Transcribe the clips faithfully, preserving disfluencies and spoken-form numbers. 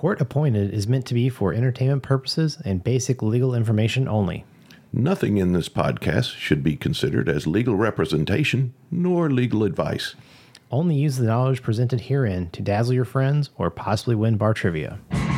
Court Appointed is meant to be for entertainment purposes and basic legal information only. Nothing in this podcast should be considered as legal representation nor legal advice. Only use the knowledge presented herein to dazzle your friends or possibly win bar trivia.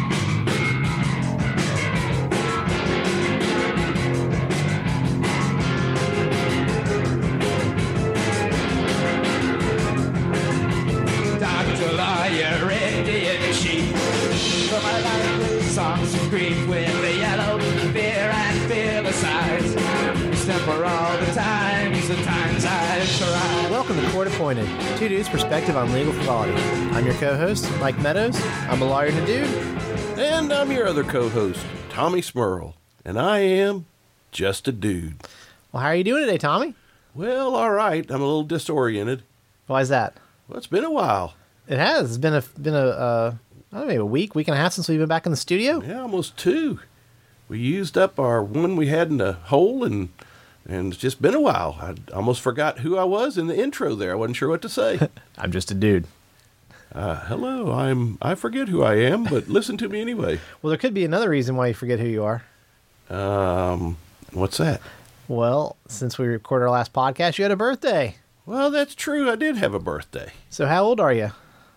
Welcome to Court Appointed, two dudes' perspective on legal frivolity. I'm your co-host, Mike Meadows. I'm a lawyer and a dude. And I'm your other co-host, Tommy Smurl. And I am just a dude. Well, how are you doing today, Tommy? Well, all right. I'm a little disoriented. Why is that? Well, it's been a while. It has. It's been a, been a uh, I don't know, maybe a week, week and a half since we've been back in the studio. Yeah, almost two. We used up our one we had in the hole, and and it's just been a while. I almost forgot who I was in the intro there. I wasn't sure what to say. I'm just a dude. Uh, hello, I'm. I forget who I am, but listen to me anyway. Well, there could be another reason why you forget who you are. Um, what's that? Well, since we recorded our last podcast, you had a birthday. Well, that's true. I did have a birthday. So how old are you?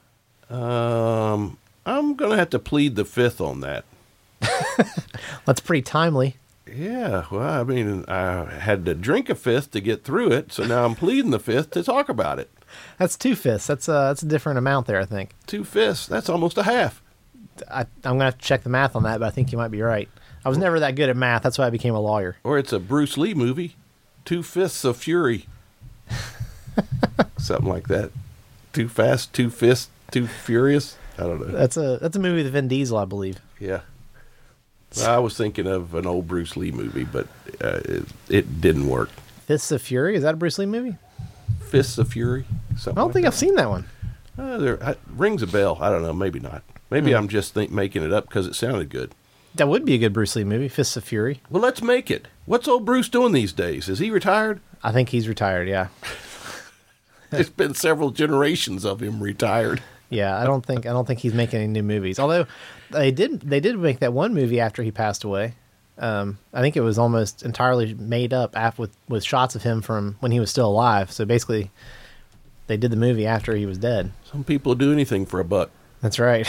Um, I'm gonna have to plead the fifth on that. That's pretty timely. Yeah, well, I mean, I had to drink a fifth to get through it, so now I'm pleading the fifth to talk about it. That's two fifths. That's a, that's a different amount there, I think. Two fifths, that's almost a half. I, I'm going to have to check the math on that, but I think you might be right. I was never that good at math. That's why I became a lawyer. Or it's a Bruce Lee movie, Two Fists of Fury. Something like that. Too fast, two fists, too furious. I don't know. That's a that's a movie with Vin Diesel, I believe. Yeah. Well, I was thinking of an old Bruce Lee movie, but uh, it, it didn't work. Fists of Fury? Is that a Bruce Lee movie? Fists of Fury? Something I don't like think that. I've seen that one. Uh, there uh, rings a bell. I don't know. Maybe not. Maybe Hmm. I'm just think, making it up because it sounded good. That would be a good Bruce Lee movie, Fists of Fury. Well, let's make it. What's old Bruce doing these days? Is he retired? I think he's retired, yeah. It's been several generations of him retired. Yeah, I don't think I don't think he's making any new movies. Although they did they did make that one movie after he passed away. Um, I think it was almost entirely made up after, with with shots of him from when he was still alive. So basically, they did the movie after he was dead. Some people do anything for a buck. That's right.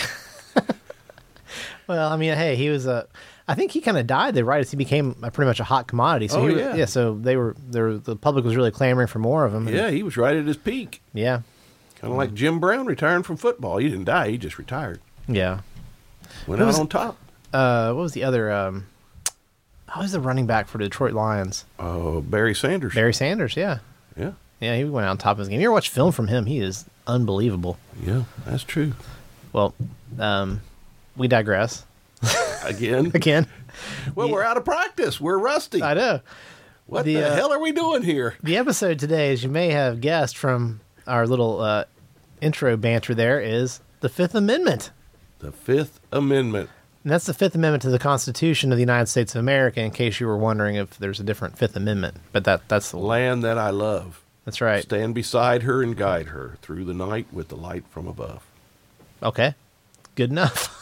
Well, I mean, hey, he was a. I think he kind of died there right as he became a, pretty much a hot commodity. So Oh, he, yeah. yeah. So they were there. The public was really clamoring for more of him. and- Yeah, he was right at his peak. Yeah. Kind of like Jim Brown retiring from football. He didn't die. He just retired. Yeah. Went Who out was- on top. Uh, what was the other? Um, how was the running back for the Detroit Lions? Oh, Barry Sanders. Barry Sanders. Yeah. Yeah, Yeah, he went out on top of his game. You ever watch film from him? He is unbelievable. yeah, that's true. Well, um, we digress Again. again. Well, Yeah. we're out of practice. We're rusty. I know. What the, the, uh, hell are we doing here? The episode today, as you may have guessed from our little uh, intro banter there, is the Fifth Amendment. The Fifth Amendment. And that's the Fifth Amendment to the Constitution of the United States of America, in case you were wondering if there's a different Fifth Amendment. But that that's the Land that I love. That's right. Stand beside her and guide her through the night with the light from above. Okay. Good enough.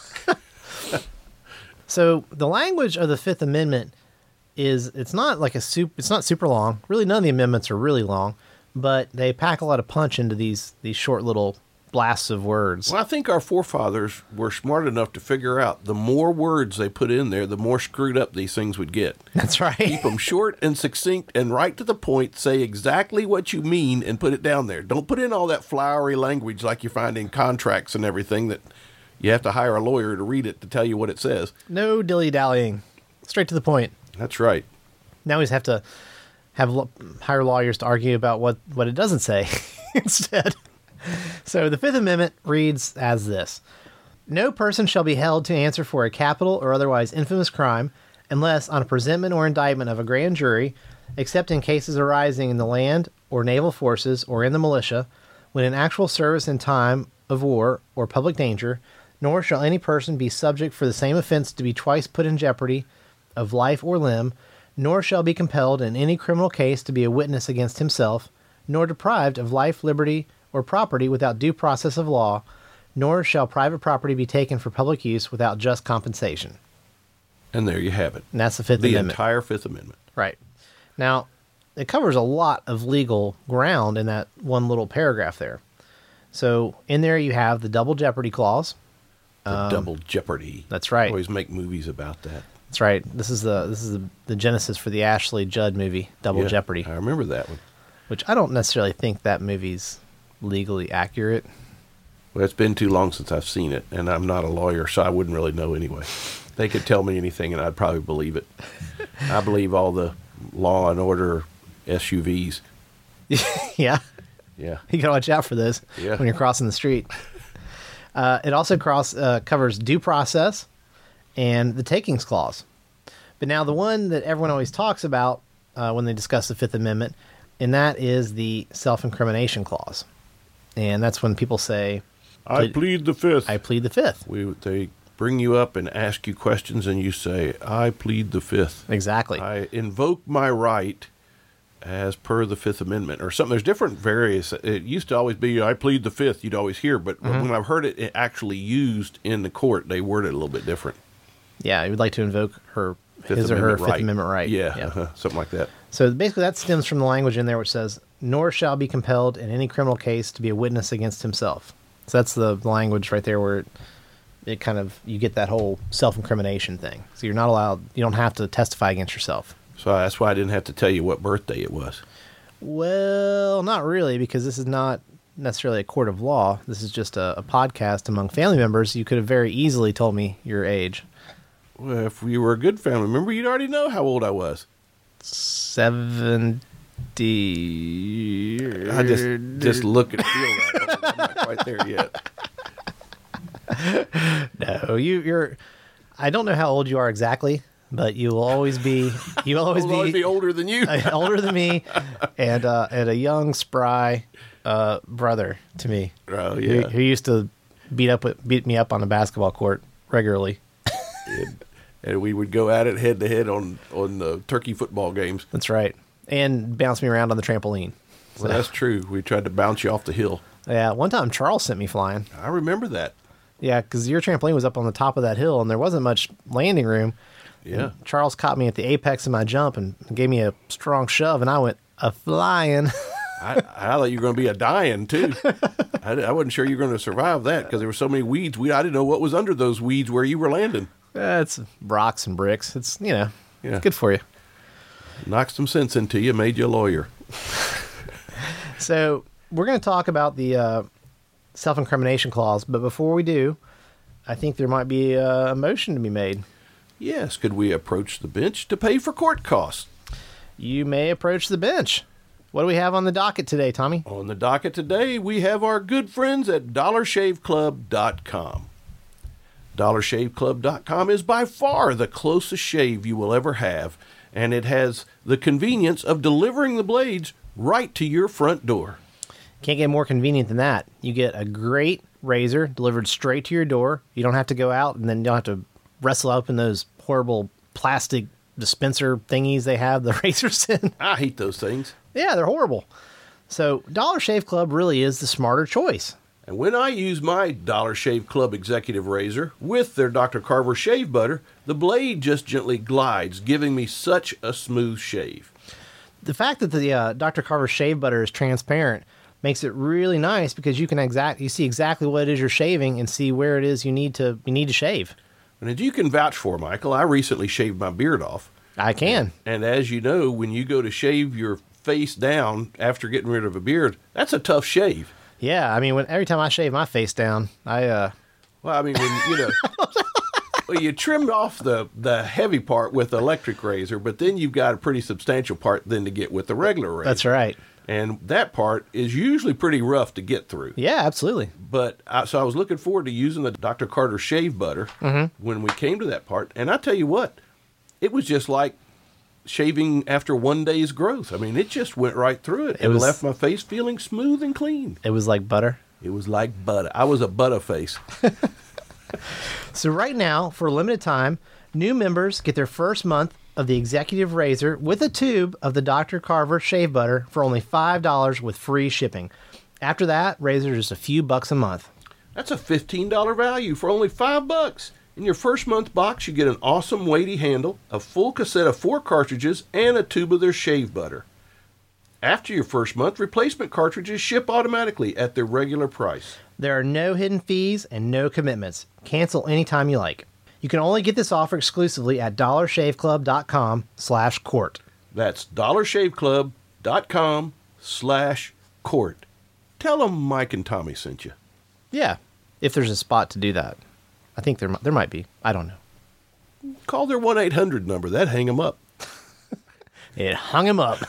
So the language of the Fifth Amendment is, it's not like a soup, it's not super long. Really, none of the amendments are really long, but they pack a lot of punch into these these short little blasts of words. Well, I think our forefathers were smart enough to figure out the more words they put in there, the more screwed up these things would get. That's right. Keep them short and succinct and right to the point. Say exactly what you mean and put it down there. Don't put in all that flowery language like you find in contracts and everything that you have to hire a lawyer to read it to tell you what it says. No dilly-dallying. Straight to the point. That's right. Now we just have to have lo- hire lawyers to argue about what, what it doesn't say instead. So the Fifth Amendment reads as this. No person shall be held to answer for a capital or otherwise infamous crime unless on a presentment or indictment of a grand jury, except in cases arising in the land or naval forces or in the militia, when in actual service in time of war or public danger, nor shall any person be subject for the same offense to be twice put in jeopardy of life or limb, nor shall be compelled in any criminal case to be a witness against himself, nor deprived of life, liberty, or property without due process of law, nor shall private property be taken for public use without just compensation. And there you have it. And that's the Fifth The Amendment. entire Fifth Amendment. Right. Now, it covers a lot of legal ground in that one little paragraph there. So in there you have the double jeopardy clause. The Um, double jeopardy. That's right. Always make movies about that. That's right. This is the this is the, the genesis for the Ashley Judd movie, Double Yeah, Jeopardy, I remember that one. which I don't necessarily think that movie's legally accurate. Well, it's been too long since I've seen it, and I'm not a lawyer, so I wouldn't really know anyway. They could tell me anything, and I'd probably believe it. I believe all the Law and Order S U Vs. Yeah, Yeah. you gotta watch out for those Yeah. when you're crossing the street. Uh, it also cross uh, covers due process and the takings clause. But now the one that everyone always talks about uh, when they discuss the Fifth Amendment, and that is the self-incrimination clause. And that's when people say, I plead the Fifth. I plead the Fifth. we, they bring you up and ask you questions, and you say, I plead the Fifth. Exactly. I invoke my right as per the Fifth Amendment or something. There's different various. It used to always be, I plead the Fifth, you'd always hear. But Mm-hmm. when I've heard it actually used in the court, they word it a little bit different. Yeah, he would like to invoke her Fifth his or her Amendment Fifth right. Amendment right. Yeah, uh-huh, something like that. So basically, that stems from the language in there which says, "Nor shall be compelled in any criminal case to be a witness against himself." So that's the language right there where it, it kind of you get that whole self-incrimination thing. So you're not allowed. You don't have to testify against yourself. So that's why I didn't have to tell you what birthday it was. Well, not really, because this is not necessarily a court of law. This is just a, a podcast among family members. You could have very easily told me your age. Well, if you were a good family member, you'd already know how old I was. Seventy. I just just look and feel that. I'm not quite there yet. No, you, you're. I don't know how old you are exactly, but you will always be. You will always I'll always be, be older than you. older than me, and uh, and a young, spry uh, brother to me. Oh, who, yeah. who used to beat up with, beat me up on the basketball court regularly. and, and we would go at it head to head on on the turkey football games. That's right, and bounce me around on the trampoline. Well, that's true. We tried to bounce you off the hill. Yeah, one time Charles sent me flying. I remember that. Yeah, because your trampoline was up on the top of that hill, and there wasn't much landing room. Yeah. And Charles caught me at the apex of my jump and gave me a strong shove, and I went a flying. I, I thought you were going to be a dying, too. I, I wasn't sure you were going to survive that because there were so many weeds. We I didn't know what was under those weeds where you were landing. Eh, it's rocks and bricks. It's, you know, Yeah. good for you. Knocked some sense into you, made you a lawyer. So we're going to talk about the uh, self-incrimination clause, but before we do, I think there might be a motion to be made. Yes, could we approach the bench to pay for court costs? You may approach the bench. What do we have on the docket today, Tommy? On the docket today, we have our good friends at dollar shave club dot com. dollar shave club dot com is by far the closest shave you will ever have, and it has the convenience of delivering the blades right to your front door. Can't get more convenient than that. You get a great razor delivered straight to your door. You don't have to go out and then you don't have to wrestle up in those horrible plastic dispenser thingies they have the razors in. I hate those things. Yeah, they're horrible. So Dollar Shave Club really is the smarter choice. And when I use my Dollar Shave Club Executive Razor with their Doctor Carver Shave Butter, the blade just gently glides, giving me such a smooth shave. The fact that the uh, Doctor Carver Shave Butter is transparent makes it really nice because you can exact you see exactly what it is you're shaving and see where it is you need to you need to shave. And as you can vouch for, Michael, I recently shaved my beard off. I can. And as you know, when you go to shave your face down after getting rid of a beard, that's a tough shave. Yeah, I mean, when every time I shave my face down, I uh, Well, I mean, when, you know, well, you trimmed off the, the heavy part with the electric razor, but then you've got a pretty substantial part then to get with the regular razor. that's right. And that part is usually pretty rough to get through. Yeah, absolutely. But I, so I was looking forward to using the Doctor Carter shave butter Mm-hmm. when we came to that part. And I tell you what, it was just like shaving after one day's growth. I mean, it just went right through it, It and was- left my face feeling smooth and clean. It was like butter. It was like butter. I was a butter face. So right now, for a limited time, new members get their first month of the Executive Razor with a tube of the Doctor Carver Shave Butter for only five dollars with free shipping. After that, razor is just a few bucks a month. That's a fifteen dollars value for only five bucks. In your first month box, you get an awesome weighty handle, a full cassette of four cartridges, and a tube of their shave butter. After your first month, replacement cartridges ship automatically at their regular price. There are no hidden fees and no commitments. Cancel anytime you like. You can only get this offer exclusively at dollarshaveclub.com slash court. That's dollarshaveclub.com slash court. Tell them Mike and Tommy sent you. Yeah, if there's a spot to do that. I think there there might be. I don't know. Call their one eight hundred number. That'd hang them up. It hung him up.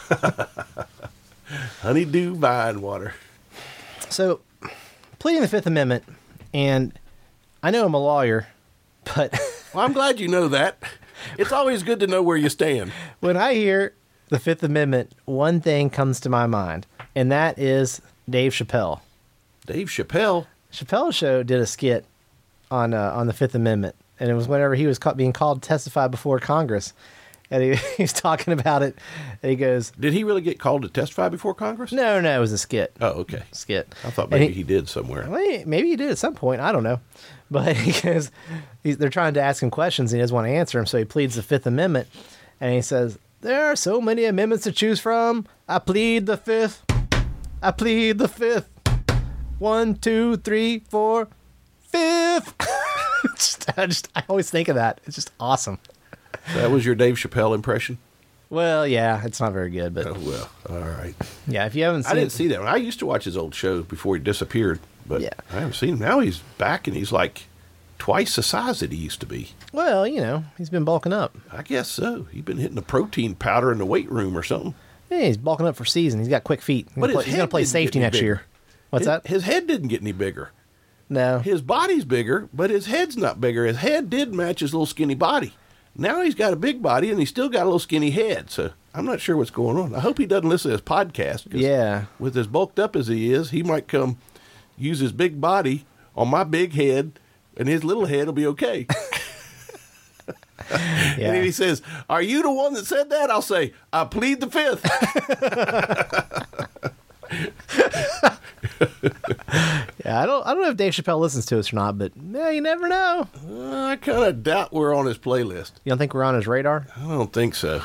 Honeydew vine water. So, pleading the Fifth Amendment, and I know I'm a lawyer, but Well, I'm glad you know that. It's always good to know where you stand. when I hear the Fifth Amendment, one thing comes to my mind, and that is Dave Chappelle. Dave Chappelle. Chappelle's show did a skit on uh, on the Fifth Amendment, and it was whenever he was ca- being called to testify before Congress, and he, he was talking about it, and he goes, Did he really get called to testify before Congress? "No, no, it was a skit, Oh, okay. skit." I thought And maybe he, did somewhere. Well, he- maybe he did at some point. I don't know, but he goes, he's, they're trying to ask him questions, and he doesn't want to answer them, so he pleads the Fifth Amendment, and he says, "There are so many amendments to choose from. I plead the Fifth. I plead the Fifth. One, two, three, four, fifth." just, I just, I always think of that. It's just awesome. That was your Dave Chappelle impression? Well, yeah, it's not very good, but Oh, well, all right. yeah, if you haven't seen I didn't it, see that one. I used to watch his old shows before he disappeared, but Yeah. I haven't seen him. Now he's back, and he's like twice the size that he used to be. well, you know, he's been bulking up. I guess so. He's been hitting the protein powder in the weight room or something. Yeah, he's bulking up for season. He's got quick feet. He's But gonna his play, he's gonna head play didn't safety get any next bigger. year. What's his, that? His head didn't get any bigger. No. His body's bigger, but his head's not bigger. His head did match his little skinny body. Now he's got a big body, and he's still got a little skinny head. So I'm not sure what's going on. I hope he doesn't listen to this podcast. 'Cause Yeah. with as bulked up as he is, he might come use his big body on my big head, and his little head will be okay. And if Yeah. he says, "Are you the one that said that?" I'll say, "I plead the Fifth." Yeah, I don't I don't know if Dave Chappelle listens to us or not, but yeah, you never know. Uh, I kind of doubt we're on his playlist. You don't think we're on his radar? I don't think so.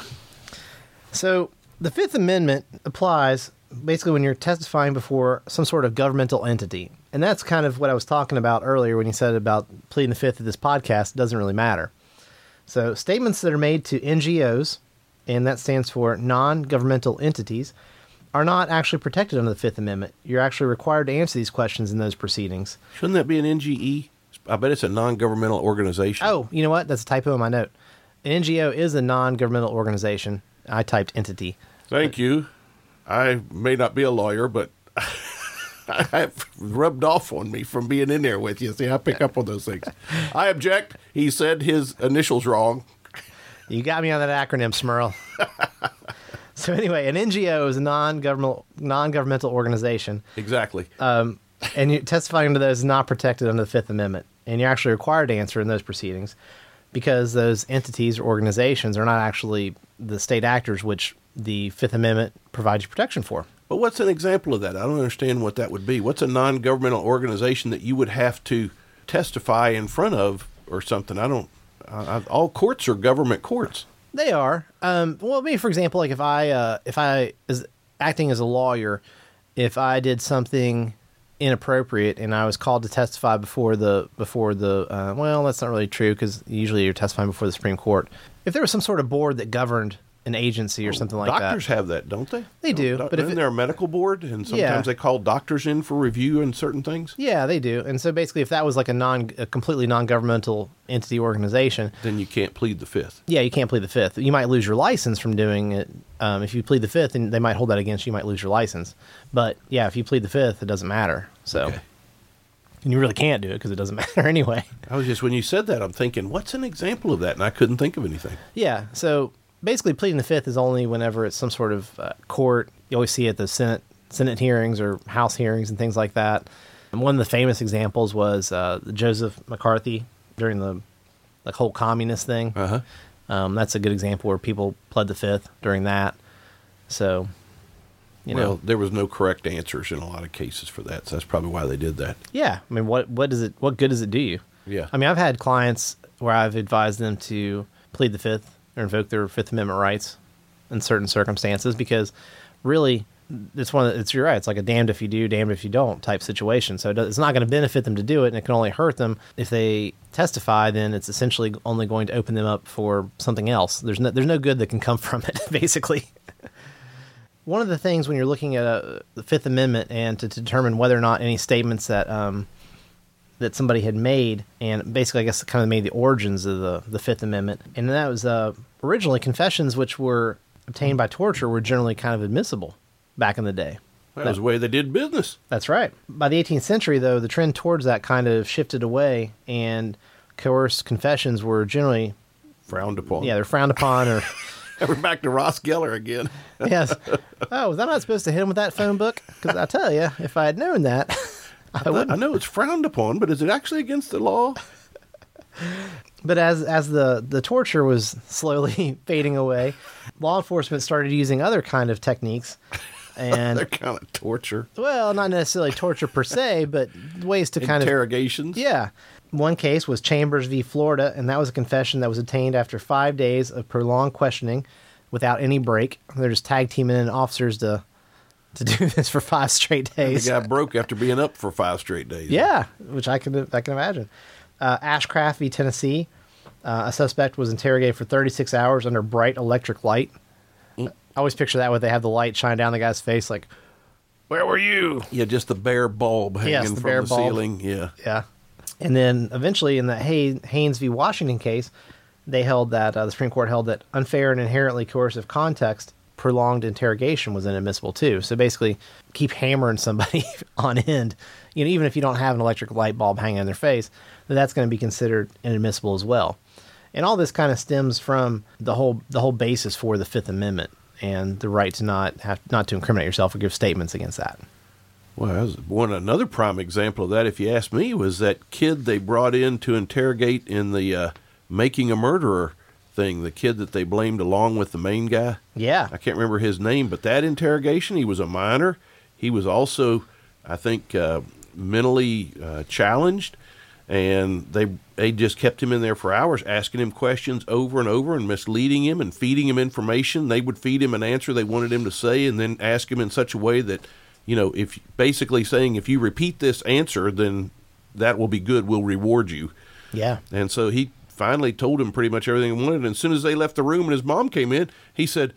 So the Fifth Amendment applies basically when you're testifying before some sort of governmental entity. And that's kind of what I was talking about earlier when you said about pleading the Fifth of this podcast doesn't really matter. So statements that are made to N G Os, and that stands for non-governmental entities, are not actually protected under the Fifth Amendment. You're actually required to answer these questions in those proceedings. Shouldn't that be an N G E? I bet it's a non-governmental organization. Oh, you know what? That's a typo in my note. An N G O is a non-governmental organization. I typed entity. Thank you. I may not be a lawyer, but I have rubbed off on me from being in there with you. See, I pick up on those things. I object. He said his initials wrong. You got me on that acronym, Smurl. So anyway, an N G O is a non-governmental non-governmental organization, Exactly. and you're testifying to those is not protected under the Fifth Amendment, and you're actually required to answer in those proceedings because those entities or organizations are not actually the state actors, which the Fifth Amendment provides you protection for. But what's an example of that? I don't understand what that would be. What's a non-governmental organization that you would have to testify in front of or something? I don't. I, I, all courts are government courts. They are. Um, well, maybe for example, like if I uh, if I is acting as a lawyer, if I did something inappropriate and I was called to testify before the before the uh, well, that's not really true because usually you're testifying before the Supreme Court. If there was some sort of board that governed an agency or something like that, Doctors have that, don't they? They do, Don't- but if isn't it- there a medical board, and sometimes Yeah. they call doctors in for review and certain things? yeah, they do. And so basically, if that was like a non a completely non-governmental entity organization, Then you can't plead the Fifth. yeah, you can't plead the Fifth. You might lose your license from doing it. Um, if you plead the Fifth, and they might hold that against you, you might lose your license. But yeah, if you plead the Fifth, it doesn't matter. So, Okay. and you really can't do it because it doesn't matter anyway. I was just, when you said that, I'm thinking, what's an example of that? And I couldn't think of anything. Yeah. So basically, pleading the Fifth is only whenever it's some sort of uh, court. You always see it at the Senate Senate hearings or House hearings and things like that. And one of the famous examples was uh, Joseph McCarthy during the like whole communist thing. Uh huh. Um, that's a good example where people pled the Fifth during that. So, You well, know, there was no correct answers in a lot of cases for that, so that's probably why they did that. yeah. I mean, what what does it? What good does it do you? Yeah. I mean, I've had clients where I've advised them to plead the Fifth or invoke their Fifth Amendment rights in certain circumstances because, really, it's one. Of, it's you're right. It's like a damned if you do, damned if you don't type situation. So it does, it's not going to benefit them to do it, and it can only hurt them if they testify. Then it's essentially only going to open them up for something else. There's no there's no good that can come from it, basically. One of the things when you're looking at a, the Fifth Amendment and to determine whether or not any statements that um, that somebody had made, and basically, I guess, kind of made the origins of the, the Fifth Amendment, and that was uh, originally confessions which were obtained by torture were generally kind of admissible back in the day. That, that was the way they did business. That's right. By the eighteenth century, though, the trend towards that kind of shifted away, and coerced confessions were generally frowned upon. Yeah, they're frowned upon, or we're back to Ross Geller again. Yes. Oh, was I not supposed to hit him with that phone book? Because I tell you, if I had known that, I, I wouldn't. I know it's frowned upon, but is it actually against the law? But as as the, the torture was slowly fading away, law enforcement started using other kind of techniques. And they're kind of torture. Well, not necessarily torture per se, but ways to kind of... Interrogations? Yeah. One case was Chambers v. Florida, and that was a confession that was obtained after five days of prolonged questioning without any break. They're just tag teaming in officers to to do this for five straight days. And the guy broke after being up for five straight days. Yeah, which I can I can imagine. Uh, Ashcraft v. Tennessee, uh, a suspect was interrogated for thirty-six hours under bright electric light. Mm. I always picture that where they have the light shine down the guy's face, like, "Where were you?" Yeah, just the bare bulb hanging yes, the from bare the bulb. ceiling. Yeah, yeah. And then eventually, in the Hay- Haynes v. Washington case, they held that uh, the Supreme Court held that unfair and inherently coercive context, prolonged interrogation was inadmissible too. So basically, keep hammering somebody on end, you know, even if you don't have an electric light bulb hanging in their face, then that's going to be considered inadmissible as well. And all this kind of stems from the whole the whole basis for the Fifth Amendment and the right to not have not to incriminate yourself or give statements against that. Well, that was one another prime example of that, if you ask me, was that kid they brought in to interrogate in the uh, Making a Murderer thing, the kid that they blamed along with the main guy. Yeah. I can't remember his name, but that interrogation, he was a minor. He was also, I think, uh, mentally uh, challenged, and they they just kept him in there for hours, asking him questions over and over and misleading him and feeding him information. They would feed him an answer they wanted him to say and then ask him in such a way that, you know, if basically saying, if you repeat this answer, then that will be good. We'll reward you. Yeah. And so he finally told him pretty much everything he wanted. And as soon as they left the room and his mom came in, he said,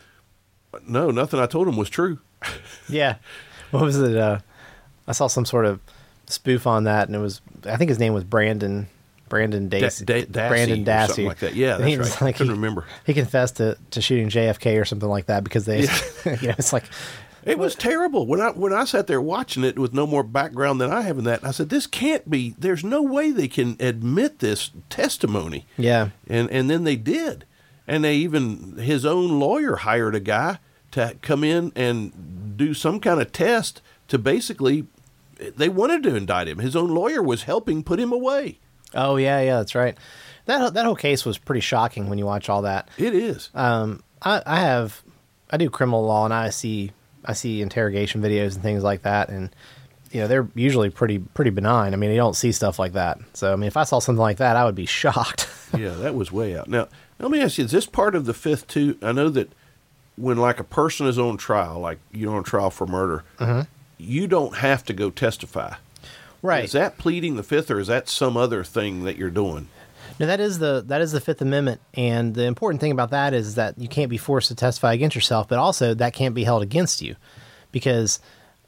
no, nothing I told him was true. Yeah. What was it? Uh, I saw some sort of spoof on that, and it was, I think his name was Brandon, Brandon Dace, Da- Da- Brandon Dassey or Dassey. something like that. Yeah, And that's he was right. Like, Couldn't he, remember. He confessed to, to shooting J F K or something like that because they, Yeah. you know, it's like, It was terrible. When I when I sat there watching it with no more background than I have in that, I said, this can't be, there's no way they can admit this testimony. yeah, And and then they did. And they even, his own lawyer hired a guy to come in and do some kind of test to basically, they wanted to indict him. His own lawyer was helping put him away. oh yeah, yeah, that's right. That that whole case was pretty shocking when you watch all that. It is. Um, I, I have, I do criminal law, and I see I see interrogation videos and things like that, and you know they're usually pretty pretty benign. I mean, you don't see stuff like that. So I mean, if I saw something like that, I would be shocked. Yeah, that was way out. Now, let me ask you, is this part of the Fifth too? I know that when like a person is on trial, like you're on trial for murder, Mm-hmm. you don't have to go testify. Right. Is that pleading the Fifth, or is that some other thing that you're doing? No, that is the that is the Fifth Amendment, and the important thing about that is that you can't be forced to testify against yourself, but also that can't be held against you, because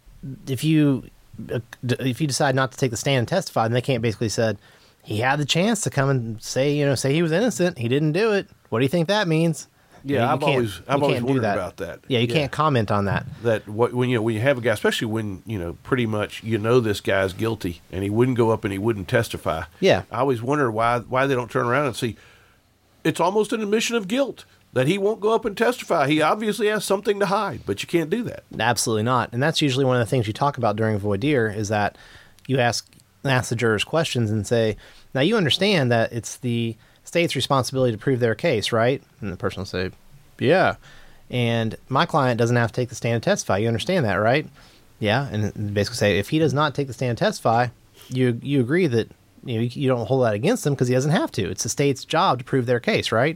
if you if you decide not to take the stand and testify, then they can't basically said he had the chance to come and say you know say he was innocent, he didn't do it. What do you think that means? Yeah, You know, you I've can't- always you I've always can't do wondered that. about that. Yeah, you can't comment on that. That what when you know when you have a guy, especially when you know pretty much you know this guy's guilty and he wouldn't go up and he wouldn't testify. Yeah. I always wonder why why they don't turn around and see. It's almost an admission of guilt that he won't go up and testify. He obviously has something to hide, but you can't do that. Absolutely not. And that's usually one of the things you talk about during voir dire is that you ask ask the jurors questions and say, now you understand that it's the state's responsibility to prove their case, right? And the person will say, yeah. And my client doesn't have to take the stand and testify. You understand that, right? Yeah. And basically say, if he does not take the stand and testify, you you agree that you know, you, you don't hold that against him because he doesn't have to. It's the state's job to prove their case, right?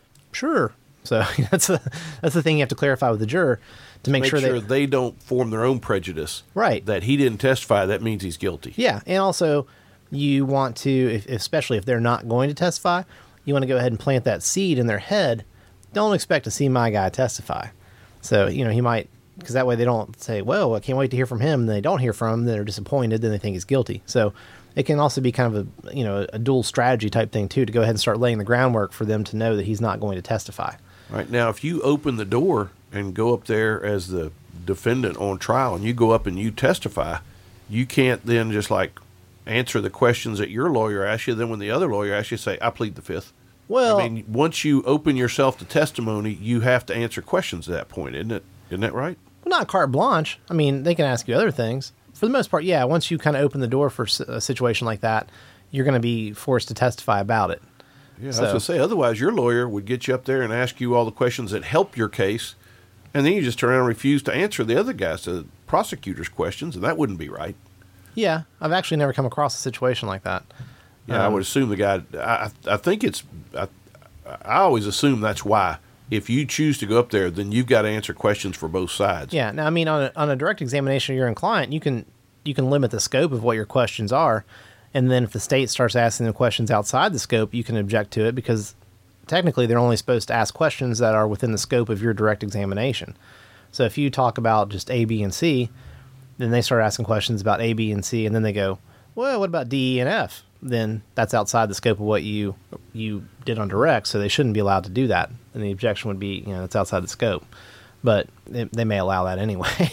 Sure. So that's a, that's the thing you have to clarify with the juror to make, Make sure, sure they, they don't form their own prejudice. Right. That he didn't testify, that means he's guilty. Yeah. And also, you want to, if, especially if they're not going to testify, you want to go ahead and plant that seed in their head. Don't expect to see my guy testify. So, you know, he might, because that way they don't say, well, I can't wait to hear from him. And they don't hear from him. Then they're disappointed. Then they think he's guilty. So it can also be kind of a, you know, a dual strategy type thing too, to go ahead and start laying the groundwork for them to know that he's not going to testify. Right. Now, if you open the door and go up there as the defendant on trial and you go up and you testify, you can't then just like answer the questions that your lawyer asks you. Then when the other lawyer asks you, say, I plead the fifth. Well, I mean, once you open yourself to testimony, you have to answer questions at that point, isn't it? Isn't that right? well, not carte blanche. I mean, they can ask you other things. For the most part, yeah, once you kind of open the door for a situation like that, you're going to be forced to testify about it. Yeah, So- I was going to say, otherwise your lawyer would get you up there and ask you all the questions that help your case, and then you just turn around and refuse to answer the other guys, the prosecutor's questions, and that wouldn't be right. Yeah, I've actually never come across a situation like that. Yeah, I Um, would assume the guy, I, I think it's, I, I always assume that's why. If you choose to go up there, then you've got to answer questions for both sides. Yeah. Now, I mean, on a, on a direct examination of your own client, you can you can limit the scope of what your questions are, and then if the state starts asking them questions outside the scope, you can object to it because technically they're only supposed to ask questions that are within the scope of your direct examination. So if you talk about just A, B, and C, then they start asking questions about A, B, and C, and then they go, well, what about D, E, and F? Then that's outside the scope of what you you did on direct, so they shouldn't be allowed to do that. And the objection would be, you know, it's outside the scope. But they, they may allow that anyway.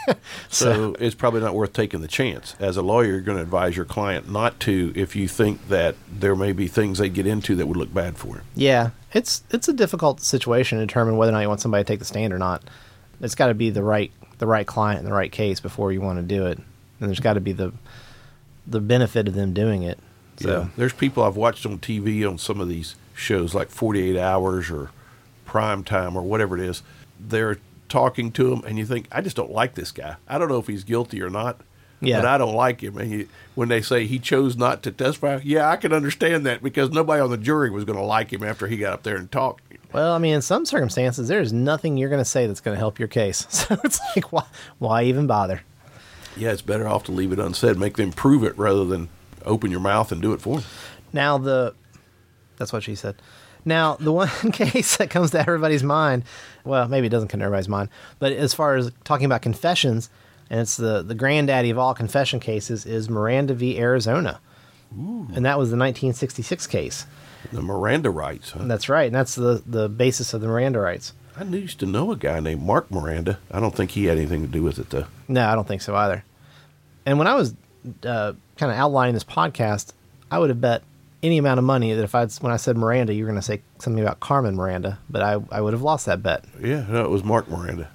So it's probably not worth taking the chance. As a lawyer, you're going to advise your client not to if you think that there may be things they get into that would look bad for him. Yeah, it's it's a difficult situation to determine whether or not you want somebody to take the stand or not. It's got to be the right the right client and the right case before you want to do it, and there's got to be the the benefit of them doing it. So Yeah. There's people I've watched on T V on some of these shows like forty-eight hours or Prime Time or whatever it is. They're talking to him, and you think, I just don't like this guy. I don't know if he's guilty or not, Yeah. but I don't like him. And you, when they say he chose not to testify, yeah, I can understand that because nobody on the jury was going to like him after he got up there and talked. well, I mean, in some circumstances, there's nothing you're going to say that's going to help your case. So it's like, why why even bother? Yeah, it's better off to leave it unsaid, make them prove it rather than open your mouth and do it for them. Now the that's what she said. Now the one case that comes to everybody's mind, well, maybe it doesn't come to everybody's mind, but as far as talking about confessions, and it's the the granddaddy of all confession cases, is Miranda v. Arizona, Ooh. and that was the nineteen sixty-six case. The Miranda rights, huh? And that's right, and that's the the basis of the Miranda rights. I used to know a guy named Mark Miranda. I don't think he had anything to do with it, though. No, I don't think so either. And when I was uh, kind of outlining this podcast, I would have bet any amount of money that if I when I said Miranda, you were going to say something about Carmen Miranda, but I I would have lost that bet. Yeah, no, it was Mark Miranda.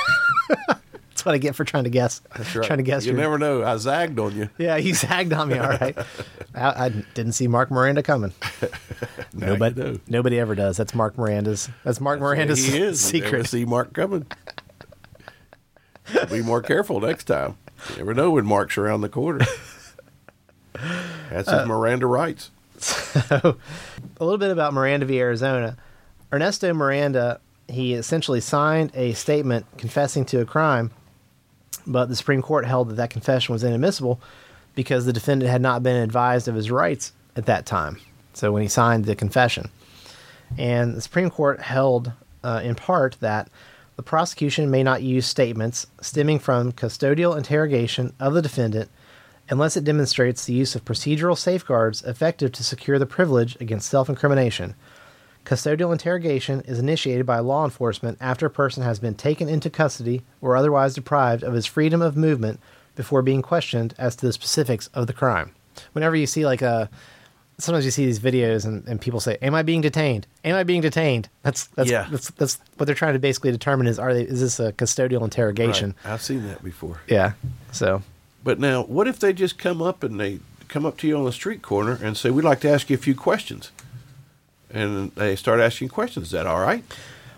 That's what I get for trying to guess. That's right. Trying to guess. You your, never know. I zagged on you. Yeah, you zagged on me. All right. I, I didn't see Mark Miranda coming. Now Nobody, you know. nobody ever does. That's Mark Miranda's. That's Mark Miranda's He is. You never secret. see Mark coming. Be more careful next time. You never know when Mark's around the corner. That's his Uh, Miranda rights. So, a little bit about Miranda v. Arizona. Ernesto Miranda, he essentially signed a statement confessing to a crime, but the Supreme Court held that that confession was inadmissible because the defendant had not been advised of his rights at that time. So when he signed the confession. And the Supreme Court held, uh, in part, that the prosecution may not use statements stemming from custodial interrogation of the defendant unless it demonstrates the use of procedural safeguards effective to secure the privilege against self-incrimination. Custodial interrogation is initiated by law enforcement after a person has been taken into custody or otherwise deprived of his freedom of movement before being questioned as to the specifics of the crime. Whenever you see like a, sometimes you see these videos and, and people say, "Am I being detained? Am I being detained?" That's that's, Yeah. that's that's what they're trying to basically determine is are they is this a custodial interrogation? Right. I've seen that before. Yeah. So But now, what if they just come up and they come up to you on the street corner and say, "We'd like to ask you a few questions," and they start asking questions? Is that all right?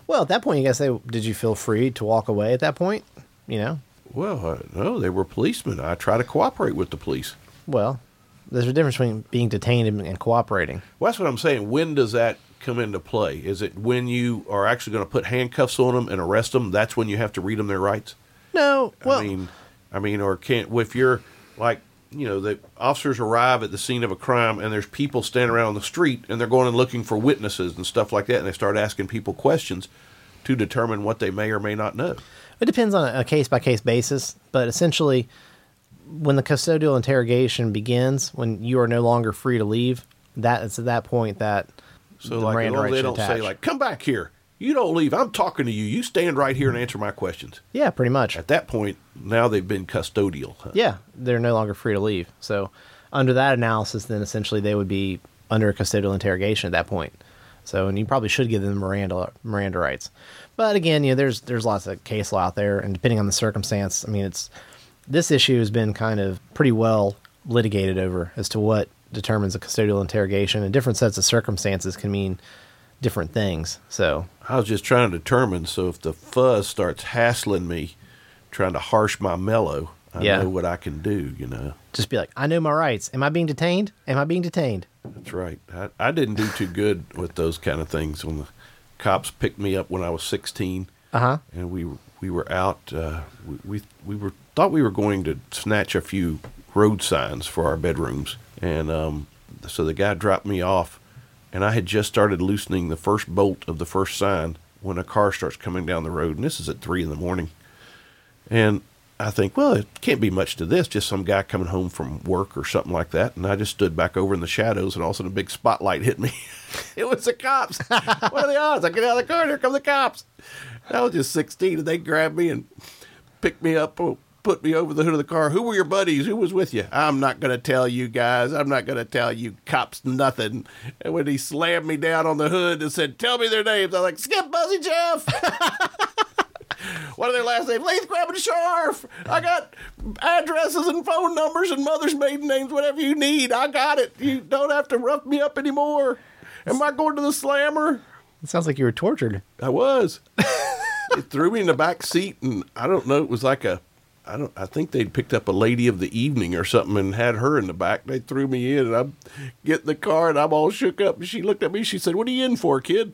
Well, at that point, you gotta say, did you feel free to walk away at that point? You know? Well, uh, no, they were policemen. I try to cooperate with the police. Well, there's a difference between being detained and, and cooperating. Well, that's what I'm saying. When does that come into play? Is it when you are actually going to put handcuffs on them and arrest them? That's when you have to read them their rights? No, well... I mean, I mean, or can't, if you're like, you know, the officers arrive at the scene of a crime and there's people standing around on the street and they're going and looking for witnesses and stuff like that, and they start asking people questions to determine what they may or may not know. It depends on a case-by-case basis, but essentially, when the custodial interrogation begins, when you are no longer free to leave, that it's at that point that so the like Miranda oh, rights they should don't attach. say like, come back here. You don't leave. I'm talking to you. You stand right here and answer my questions. Yeah, pretty much. At that point, now they've been custodial. Huh? Yeah, they're no longer free to leave. So under that analysis, then essentially they would be under custodial interrogation at that point. So, and you probably should give them Miranda Miranda rights. But again, you know, there's there's lots of case law out there, and depending on the circumstance, I mean, it's this issue has been kind of pretty well litigated over as to what determines a custodial interrogation, and different sets of circumstances can mean different things. So I was just trying to determine, so if the fuzz starts hassling me, trying to harsh my mellow, I Yeah. know what I can do, you know. just be like, I know my rights. Am I being detained? Am I being detained? That's right. I, I didn't do too good with those kind of things when the cops picked me up when I was sixteen. Uh-huh. And we we were out. Uh, we, we we were thought we were going to snatch a few road signs for our bedrooms, and um, so the guy dropped me off, and I had just started loosening the first bolt of the first sign when a car starts coming down the road, and this is at three in the morning, and I think, well, it can't be much to this, just some guy coming home from work or something like that. And I just stood back over in the shadows, and all of a sudden a big spotlight hit me. It was the cops. What are the odds? I get out of the car, and here come the cops. I was just sixteen, and they grabbed me and picked me up, put me over the hood of the car. Who were your buddies? Who was with you? I'm not going to tell you guys. I'm not going to tell you cops nothing. And when he slammed me down on the hood and said, tell me their names, I was like, Skip, Buzzy, Jeff. What are their last names? Leith, Grab, and Sharf. I got addresses and phone numbers and mother's maiden names, whatever you need. I got it. You don't have to rough me up anymore. Am I going to the slammer? It sounds like you were tortured. I was. They threw me in the back seat, and I don't know. It was like a, I don't. I think they'd picked up a lady of the evening or something and had her in the back. They threw me in, and I'm getting in the car, and I'm all shook up. And she looked at me. She said, "What are you in for, kid?"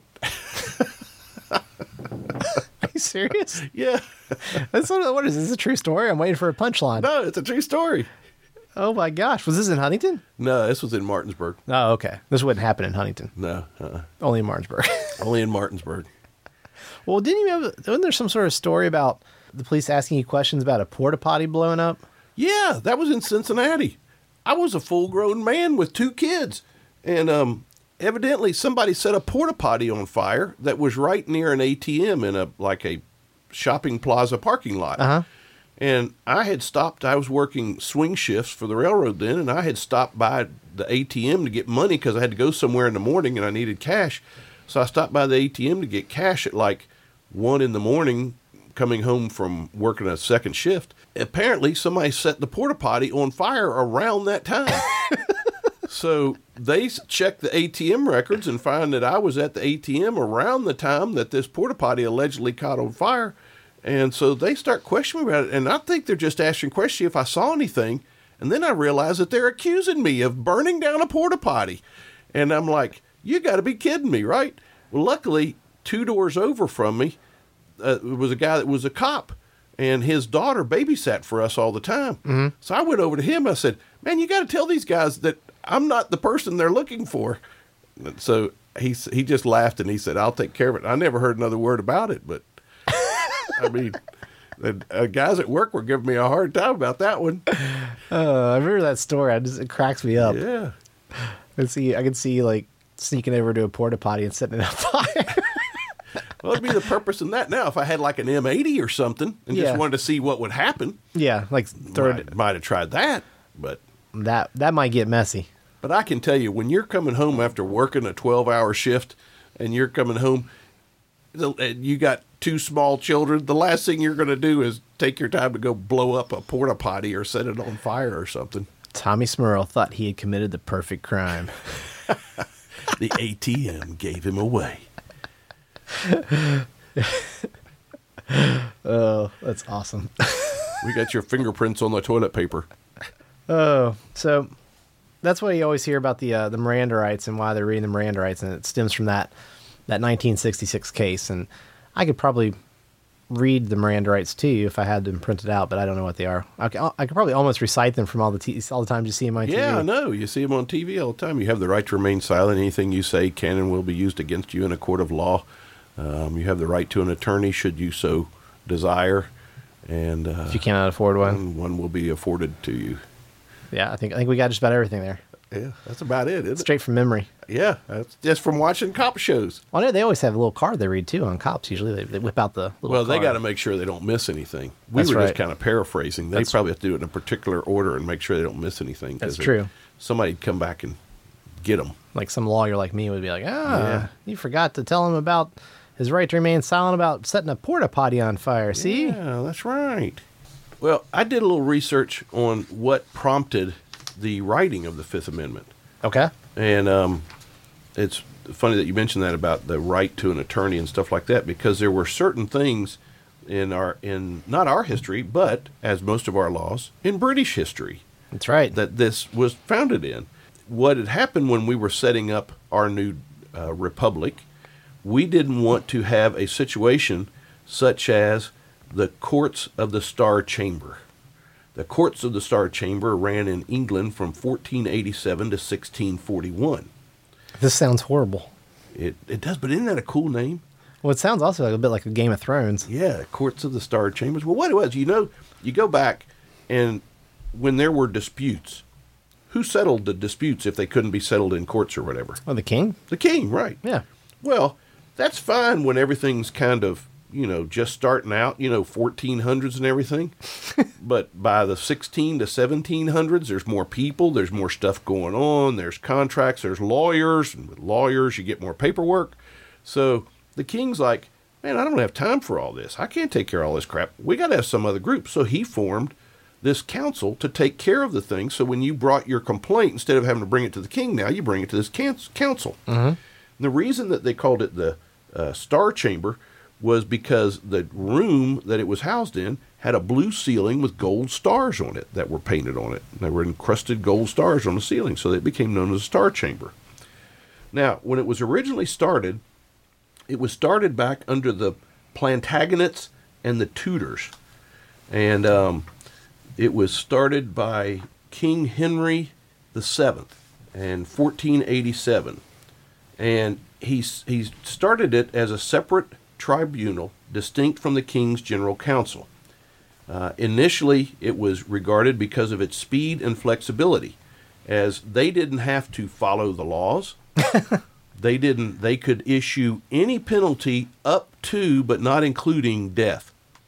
Are you serious? Yeah. That's what, what is this? Is this a true story? I'm waiting for a punchline. No, it's a true story. Oh my gosh. Was this in Huntington? No, this was in Martinsburg. Oh, okay. This wouldn't happen in Huntington. No, uh-uh. Only in Martinsburg. Only in Martinsburg. Well, didn't you have, wasn't there some sort of story about the police asking you questions about a porta potty blowing up? Yeah, that was in Cincinnati. I was a full-grown man with two kids, and um, evidently somebody set a porta potty on fire that was right near an A T M in a like a shopping plaza parking lot. Uh-huh. And I had stopped. I was working swing shifts for the railroad then, and I had stopped by the A T M to get money because I had to go somewhere in the morning and I needed cash. So I stopped by the A T M to get cash at like one in the morning, coming home from working a second shift. Apparently, somebody set the porta potty on fire around that time. So they checked the A T M records and find that I was at the A T M around the time that this porta potty allegedly caught on fire. And so they start questioning me about it. And I think they're just asking questions if I saw anything. And then I realize that they're accusing me of burning down a porta potty. And I'm like, you got to be kidding me, right? Well, luckily, two doors over from me uh, was a guy that was a cop. And his daughter babysat for us all the time. Mm-hmm. So I went over to him. I said, man, you got to tell these guys that I'm not the person they're looking for. And so he, he just laughed and he said, I'll take care of it. I never heard another word about it, but I mean, the uh, guys at work were giving me a hard time about that one. Uh, I remember that story. I just, it cracks me up. Yeah. I see. I can see you like sneaking over to a porta potty and setting it on fire. Well, it'd be the purpose in that now. If I had like an M eighty or something and Yeah. just wanted to see what would happen, Yeah, like third. might, might have tried that. But That that might get messy. but I can tell you, when you're coming home after working a twelve-hour shift and you're coming home, the- and you got two small children, the last thing you're going to do is take your time to go blow up a porta potty or set it on fire or something. Tommy Smurl thought he had committed the perfect crime. The A T M gave him away. Oh, that's awesome. We got your fingerprints on the toilet paper. Oh, so that's why you always hear about the uh, the Miranda rights and why they're reading the Miranda rights, and it stems from that that nineteen sixty-six case. And I could probably read the Miranda rights to you if I had them printed out, but I don't know what they are. I could, I could probably almost recite them from all the t- all the times you see them on T V. Yeah, I know. You see them on T V all the time. You have the right to remain silent. Anything you say can and will be used against you in a court of law. Um, you have the right to an attorney should you so desire, and uh, If you cannot afford one, one will be afforded to you. yeah, I think I think we got just about everything there, Yeah, that's about it, isn't straight from memory. it? Yeah, that's just from watching cop shows. Well, I know they always have a little card they read too on cops. Usually they, they whip out the little Well, they card. got to make sure they don't miss anything. We That's were right. just kind of paraphrasing. They That's- probably have to do it in a particular order and make sure they don't miss anything. 'cause That's they- true. Somebody'd come back and get them. Like some lawyer like me would be like, ah, Yeah. you forgot to tell him about his right to remain silent about setting a porta potty on fire. See? Yeah, that's right. Well, I did a little research on what prompted the writing of the Fifth Amendment. Okay. And um, it's funny that you mentioned that about the right to an attorney and stuff like that, because there were certain things in our in not our history, but as most of our laws in British history That's right. that this was founded in. What had happened when we were setting up our new uh, republic, we didn't want to have a situation such as the courts of the Star Chamber. The courts of the Star Chamber ran in England from fourteen eighty-seven to sixteen forty-one. This sounds horrible. It it does, but isn't that a cool name? Well, it sounds also like a bit like a Game of Thrones. Yeah, courts of the Star Chambers. Well, what it was, you know, you go back and when there were disputes, who settled the disputes if they couldn't be settled in courts or whatever? Oh, the king? The king, right. Yeah. Well, that's fine when everything's kind of, you know, just starting out, you know, fourteen hundreds and everything. But by the sixteen to seventeen hundreds, there's more people, there's more stuff going on, there's contracts, there's lawyers, and with lawyers you get more paperwork. So the king's like, man, I don't have time for all this. I can't take care of all this crap. We got to have some other group. So he formed this council to take care of the thing. So when you brought your complaint, instead of having to bring it to the king, now you bring it to this can- council. Mm-hmm. The reason that they called it the uh, Star Chamber was because the room that it was housed in had a blue ceiling with gold stars on it that were painted on it. They were encrusted gold stars on the ceiling, so it became known as a Star Chamber. Now, when it was originally started, it was started back under the Plantagenets and the Tudors. And um, it was started by King Henry the Seventh in fourteen eighty-seven. And he, he started it as a separate tribunal distinct from the King's General Council. Uh, initially, it was regarded because of its speed and flexibility, as they didn't have to follow the laws. They didn't. They could issue any penalty up to, but not including, death.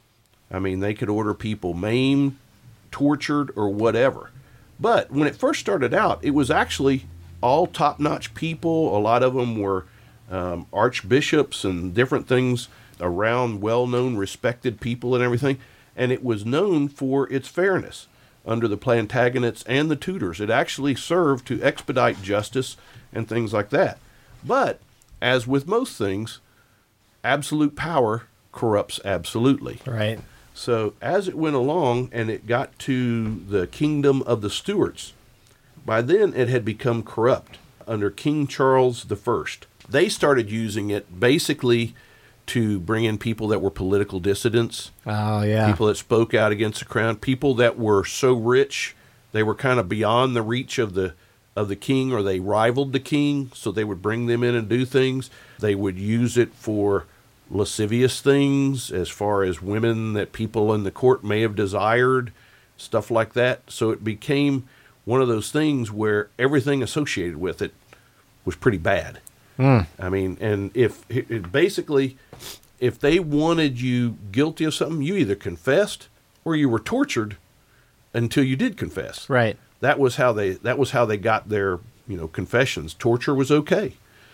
I mean, they could order people maimed, tortured, or whatever. But when it first started out, it was actually all top-notch people. A lot of them were um, archbishops and different things around well-known, respected people and everything. And it was known for its fairness under the Plantagenets and the Tudors. It actually served to expedite justice and things like that. But, as with most things, absolute power corrupts absolutely. Right. So, as it went along and it got to the kingdom of the Stuarts, by then it had become corrupt under King Charles the First. They started using it basically to bring in people that were political dissidents, Oh, yeah. people that spoke out against the crown, people that were so rich they were kind of beyond the reach of the of the king, or they rivaled the king, so they would bring them in and do things. They would use it for lascivious things, as far as women that people in the court may have desired, stuff like that. So it became one of those things where everything associated with it was pretty bad. Mm. I mean, and if it, it basically, if they wanted you guilty of something, you either confessed or you were tortured until you did confess. Right. That was how they that was how they got their, you know, confessions. Torture was okay,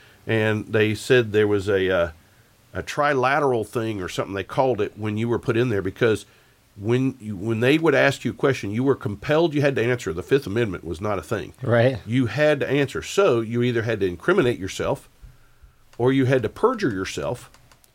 and they said there was a uh, a trilateral thing or something they called it when you were put in there, because when you, when they would ask you a question, you were compelled, you had to answer. The Fifth Amendment was not a thing. Right. You had to answer. So you either had to incriminate yourself, or you had to perjure yourself,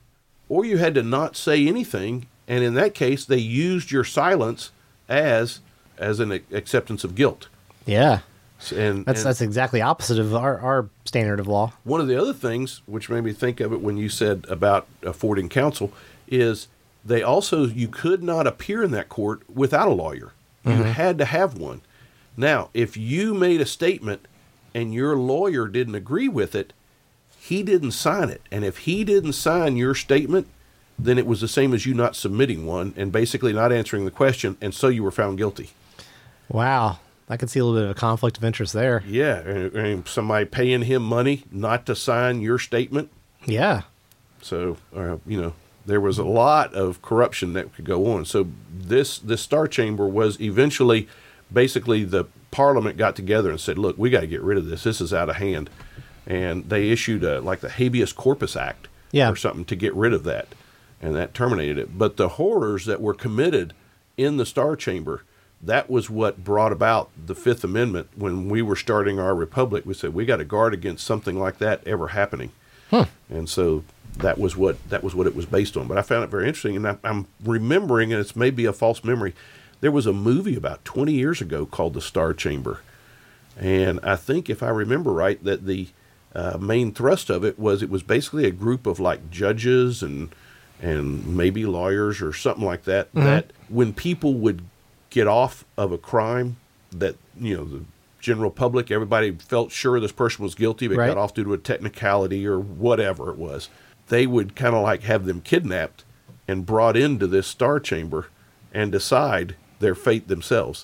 or you had to not say anything. And in that case, they used your silence as as an acceptance of guilt. Yeah. And That's and that's exactly opposite of our, our standard of law. one of the other things, which made me think of it when you said about affording counsel, is they also, you could not appear in that court without a lawyer. You Mm-hmm. had to have one. Now, if you made a statement and your lawyer didn't agree with it, he didn't sign it. And if he didn't sign your statement, then it was the same as you not submitting one and basically not answering the question, and so you were found guilty. Wow. I could see a little bit of a conflict of interest there. Yeah, and, and somebody paying him money not to sign your statement. Yeah. So, uh, you know, there was a lot of corruption that could go on. So this this Star Chamber was eventually, basically, the Parliament got together and said, look, we got to get rid of this. This is out of hand. And they issued a, like the Habeas Corpus Act Yeah. or something to get rid of that. And that terminated it. But the horrors that were committed in the Star Chamber, that was what brought about the Fifth Amendment. When we were starting our republic, we said we got to guard against something like that ever happening. Huh. And so that was what that was what it was based on. But I found it very interesting, and I, I'm remembering, and it's maybe a false memory, there was a movie about twenty years ago called The Star Chamber, and I think, if I remember right, that the uh, main thrust of it was it was basically a group of like judges and and maybe lawyers or something like that. Mm-hmm. That when people would get off of a crime that, you know, the general public, everybody felt sure this person was guilty, but Right. got off due to a technicality or whatever it was, they would kind of like have them kidnapped and brought into this Star Chamber and decide their fate themselves.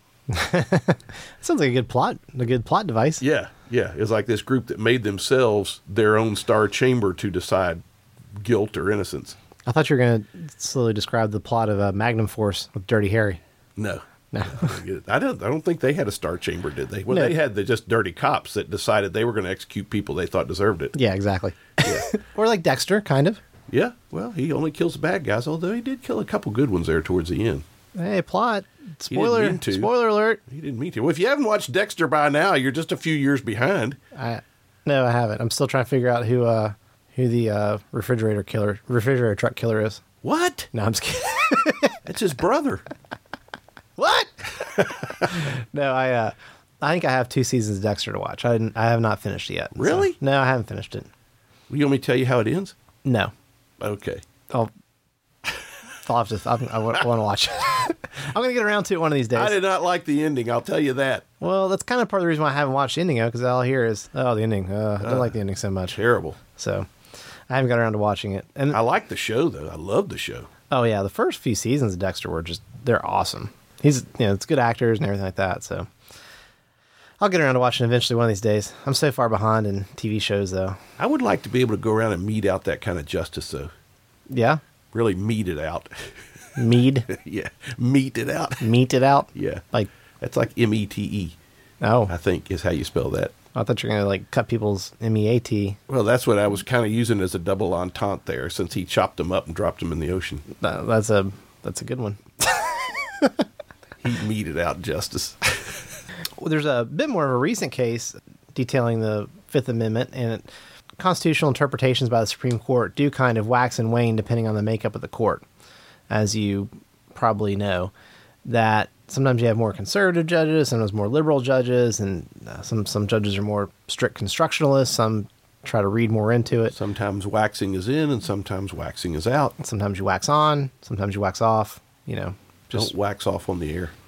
Sounds like a good plot, a good plot device. Yeah, yeah. It was like this group that made themselves their own Star Chamber to decide guilt or innocence. I thought you were going to slowly describe the plot of uh, Magnum Force with Dirty Harry. No. No. I don't I don't think they had a Star Chamber, did they? Well, No. they had the just dirty cops that decided they were going to execute people they thought deserved it. Yeah, exactly. Yeah. Or like Dexter, kind of. Yeah, well, he only kills the bad guys, although he did kill a couple good ones there towards the end. Hey, plot. didn't Spoiler. mean to. Spoiler alert. He didn't mean to. Well, if you haven't watched Dexter by now, you're just a few years behind. I no, I haven't. I'm still trying to figure out who uh who the uh, refrigerator killer, refrigerator truck killer is. What? No, I'm just kidding. That's his brother. What? No, I uh, I think I have two seasons of Dexter to watch. I didn't, I have not finished it yet. so- Really? No, I haven't finished it. You want me to tell you how it ends? No. Okay. I'll, I'll have to. I'll, I want to watch it. I'm going to get around to it one of these days. I did not like the ending, I'll tell you that. Well, that's kind of part of the reason why I haven't watched the ending, because all I hear is, oh, the ending. Uh, I don't like the ending so much. Terrible. So I haven't got around to watching it. And I like the show, though. I love the show. oh yeah, the first few seasons of Dexter were just, they're awesome. He's, you know, it's good actors and everything like that. So I'll get around to watching it eventually one of these days. I'm so far behind in T V shows, though. I would like to be able to go around and mete out that kind of justice, though. Yeah, Really mete it out. mead, Yeah, mete it out. meet it out. Yeah. Like, That's like M E T E, oh, I think, is how you spell that. I thought you were gonna like cut people's M E A T. Well, that's what I was kind of using as a double entente there, since he chopped them up and dropped them in the ocean. That, that's a that's a good one. He meted out justice. Well, there's a bit more of a recent case detailing the Fifth Amendment, and it, constitutional interpretations by the Supreme Court do kind of wax and wane depending on the makeup of the court, as you probably know. That sometimes you have more conservative judges, sometimes more liberal judges, and uh, some some judges are more strict constructionalists. Some try to read more into it. Sometimes waxing is in and sometimes waxing is out. Sometimes you wax on, sometimes you wax off. You know, Just don't wax off on the air.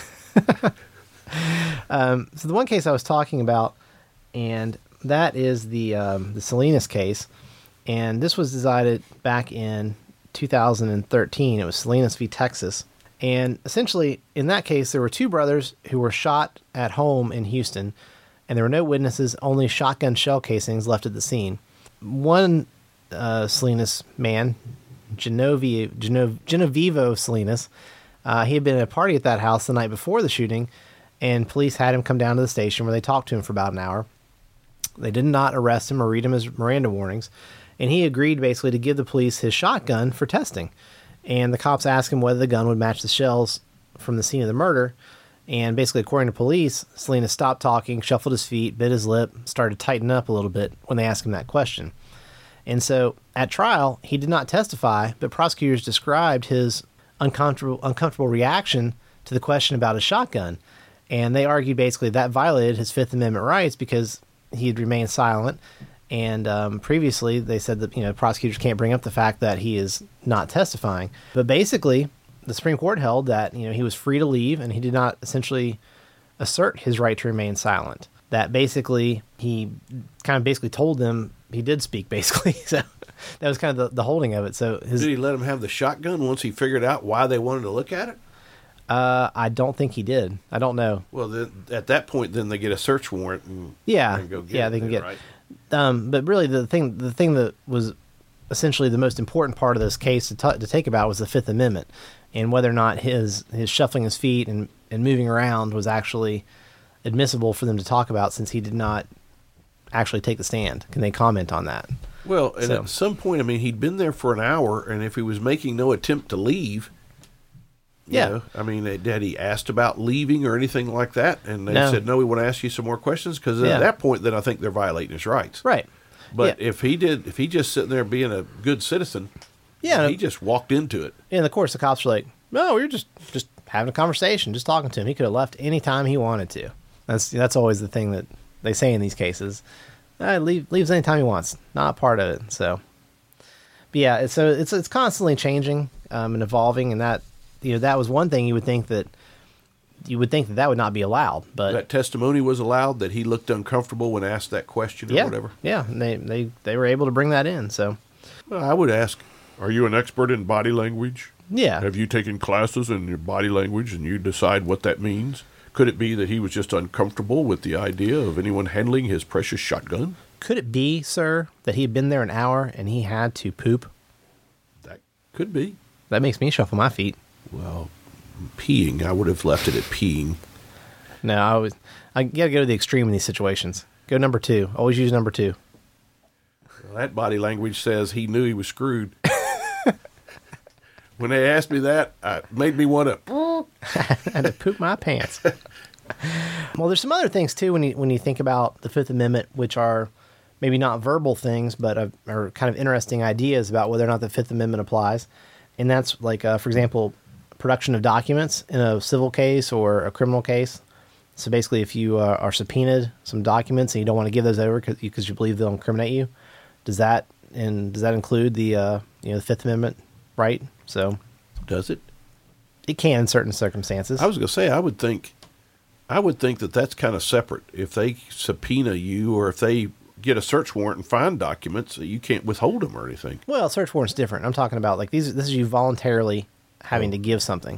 Um, so the one case I was talking about, and that is the um, the Salinas case, and this was decided back in two thousand thirteen. It was Salinas v. Texas, and essentially in that case there were two brothers who were shot at home in Houston, and there were no witnesses, only shotgun shell casings left at the scene. One uh, Salinas man, Genovi, Geno, Genovevo Salinas, uh, he had been at a party at that house the night before the shooting, and police had him come down to the station where they talked to him for about an hour. They did not arrest him or read him his Miranda warnings, and he agreed basically to give the police his shotgun for testing. And the cops asked him whether the gun would match the shells from the scene of the murder, and basically, according to police, Salinas stopped talking, shuffled his feet, bit his lip, started to tighten up a little bit when they asked him that question. And so at trial, he did not testify, but prosecutors described his uncomfortable, uncomfortable reaction to the question about his shotgun. And they argued basically that violated his Fifth Amendment rights because he had remained silent. And um, previously, they said that, you know, prosecutors can't bring up the fact that he is not testifying. But basically, the Supreme Court held that, you know, he was free to leave and he did not essentially assert his right to remain silent. That basically, he kind of basically told them he did speak, basically. So that was kind of the, the holding of it. So his, Did he let him have the shotgun once he figured out why they wanted to look at it? Uh, I don't think he did. I don't know. Well, then, at that point, then they get a search warrant. And, yeah, and go get yeah, it they can then, get. Right? Um, but really, the thing, the thing that was essentially the most important part of this case to, t- to take about was the Fifth Amendment, and whether or not his his shuffling his feet and, and moving around was actually admissible for them to talk about, since he did not actually take the stand. Can they comment on that? Well, and So- at some point, I mean, he'd been there for an hour, and if he was making no attempt to leave, you Yeah. know, I mean, had he asked about leaving or anything like that? And they No. said, no, we want to ask you some more questions, because Yeah. at that point, then I think they're violating his rights. Right. But Yeah. if he did, if he just sitting there being a good citizen, Yeah. he just walked into it. And of course, the cops were like, "No, we were just just having a conversation, just talking to him. He could have left any time he wanted to." That's that's always the thing that they say in these cases. Uh, leave leaves anytime he wants, not part of it. So, but yeah, it's, so it's it's constantly changing um, and evolving, and that you know that was one thing you would think that you would think that that would not be allowed, but That testimony was allowed, that he looked uncomfortable when asked that question or yeah, whatever. yeah, and they they they were able to bring that in. So Well, I would ask, are you an expert in body language? yeah, Have you taken classes in your body language and you decide what that means? Could it be that he was just uncomfortable with the idea of anyone handling his precious shotgun? could it be, sir, that he had been there an hour and he had to poop? That could be. That makes me shuffle my feet. Well, peeing, I would have left it at peeing. No, I was. I gotta go to the extreme in these situations. Go number two. Always use number two. Well, that body language says he knew he was screwed. When they asked me that, it made me want to. I had to poop my pants. Well, there's some other things too when you when you think about the Fifth Amendment, which are maybe not verbal things, but are, are kind of interesting ideas about whether or not the Fifth Amendment applies. And that's like, uh, for example, production of documents in a civil case or a criminal case. So basically, if you uh, are subpoenaed some documents and you don't want to give those over because you, 'cause you believe they'll incriminate you, does that and does that include the uh, you know the Fifth Amendment right? So Does it? it can in certain circumstances. I was going to say, I would think, I would think that that's kind of separate. If they subpoena you, or if they get a search warrant and find documents, you can't withhold them or anything. Well, search warrant's different. I'm talking about like these. This is you voluntarily having to give something.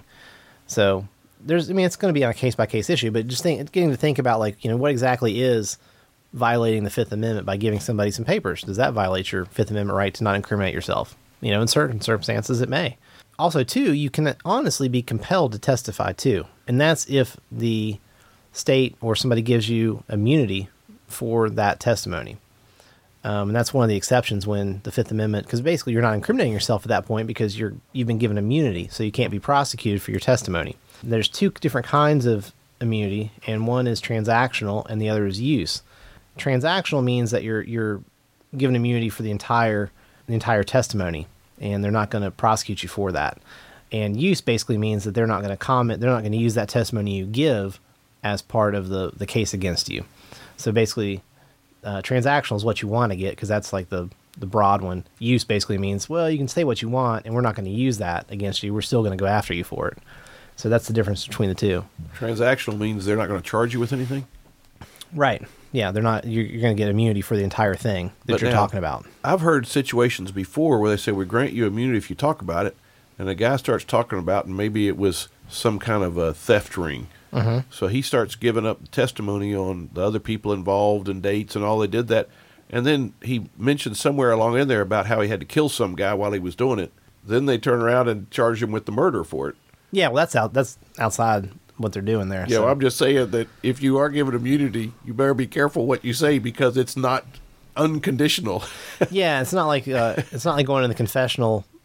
So there's, I mean, it's going to be on a case by case issue, but just think, getting to think about like, you know, what exactly is violating the Fifth Amendment by giving somebody some papers? Does that violate your Fifth Amendment right to not incriminate yourself? You know, in certain circumstances, it may. Also, too, you can honestly be compelled to testify too, and that's if the state or somebody gives you immunity for that testimony. Um, and that's one of the exceptions when the Fifth Amendment, because basically you're not incriminating yourself at that point because you're you've been given immunity, so you can't be prosecuted for your testimony. There's two different kinds of immunity, and one is transactional, and the other is use. Transactional means that you're you're given immunity for the entire the entire testimony, and they're not going to prosecute you for that. And use basically means that they're not going to comment, they're not going to use that testimony you give as part of the the case against you. So basically, uh, transactional is what you want to get because that's like the, the broad one. Use basically means, well, you can say what you want and we're not going to use that against you. We're still going to go after you for it. So that's the difference between the two. Transactional means they're not going to charge you with anything? Right. Yeah, they're not. You're, you're going to get immunity for the entire thing that But you're now- talking about. I've heard situations before where they say, we grant you immunity if you talk about it, and a guy starts talking about, and maybe it was some kind of a theft ring. Mm-hmm. So he starts giving up testimony on the other people involved and dates and all they did that. And then he mentioned somewhere along in there about how he had to kill some guy while he was doing it. Then they turn around and charge him with the murder for it. Yeah, well, that's out. That's outside what they're doing there. Yeah, so. well, I'm just saying that if you are given immunity, you better be careful what you say because it's not unconditional. Yeah, it's not like uh, it's not like going in the confessional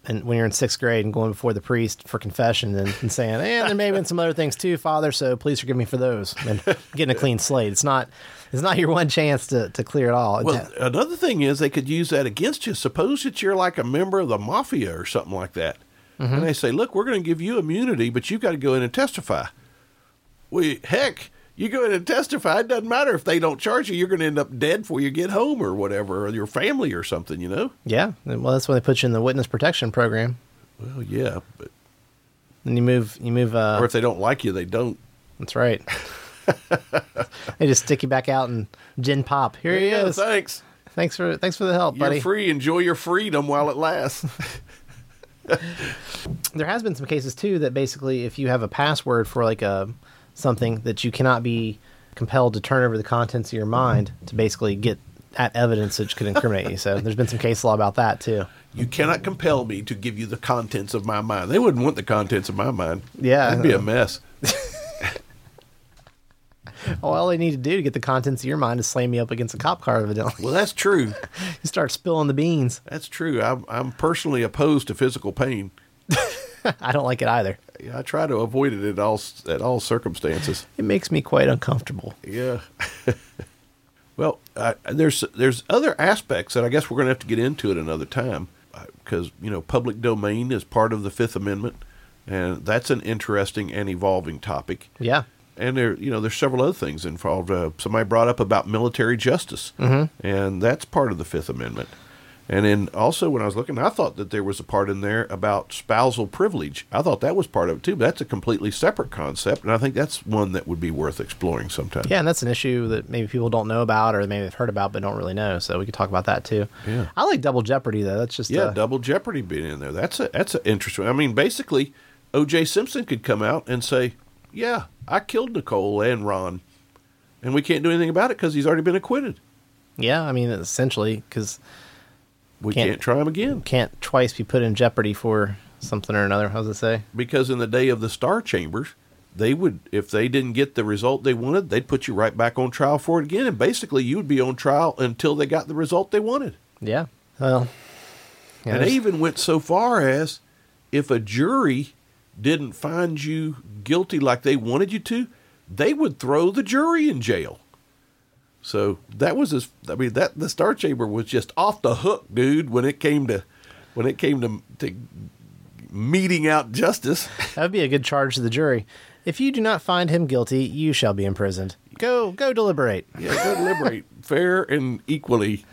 and when you're in sixth grade and going before the priest for confession and, and saying, and there may have been some other things too, Father, so please forgive me for those, and getting a clean slate. It's not it's not your one chance to, to clear it all. Well, another thing is they could use that against you. Suppose that you're like a member of the mafia or something like that. Mm-hmm. And they say, look, we're going to give you immunity, but you've got to go in and testify. Well, heck, you go in and testify. It doesn't matter if they don't charge you. You're going to end up dead before you get home or whatever, or your family or something, you know? Yeah. Well, that's why they put you in the witness protection program. Well, yeah, but... Then you move, you move, uh... Or if they don't like you, they don't. That's right. They just stick you back out and gin pop. Here he yeah, is. Thanks. Thanks for, thanks for the help, You're buddy. You're free. Enjoy your freedom while it lasts. There has been some cases, too, that basically if you have a password for, like, a something that you cannot be compelled to turn over the contents of your mind to basically get at evidence which could incriminate you. So there's been some case law about that, too. You cannot compel me to give you the contents of my mind. They wouldn't want the contents of my mind. Yeah. That'd be a mess. Well, all they need to do to get the contents of your mind is slam you up against a cop car, evidently. Well, that's true. You start spilling the beans. That's true. I'm, I'm personally opposed to physical pain. I don't like it either. I try to avoid it at all at all circumstances. It makes me quite uncomfortable. Yeah. Well, uh, there's there's other aspects that I guess we're going to have to get into at another time because, uh, you know, public domain is part of the Fifth Amendment, and that's an interesting and evolving topic. Yeah. And there, you know, there's several other things involved. Uh, somebody brought up about military justice, mm-hmm. and that's part of the Fifth Amendment. And then also when I was looking, I thought that there was a part in there about spousal privilege. I thought that was part of it too, but that's a completely separate concept, and I think that's one that would be worth exploring sometime. Yeah, and that's an issue that maybe people don't know about or maybe they've heard about but don't really know, so we could talk about that too. Yeah. I like double jeopardy, though. That's just Yeah, uh, double jeopardy being in there. That's a that's an interesting. I mean, basically, O J Simpson could come out and say, yeah, I killed Nicole and Ron, and we can't do anything about it because he's already been acquitted. Yeah, I mean, essentially, because we can't, can't try him again. Can't twice be put in jeopardy for something or another. How's it say? Because in the day of the Star Chambers, they would, if they didn't get the result they wanted, they'd put you right back on trial for it again, and basically you would be on trial until they got the result they wanted. Yeah. Well, yeah, and they even went so far as if a jury didn't find you guilty like they wanted you to, they would throw the jury in jail. So that was as I mean that the Star Chamber was just off the hook, dude, when it came to when it came to, to meting out justice. That would be a good charge to the jury. If you do not find him guilty, you shall be imprisoned. Go go deliberate. Yeah, go deliberate. Fair and equally.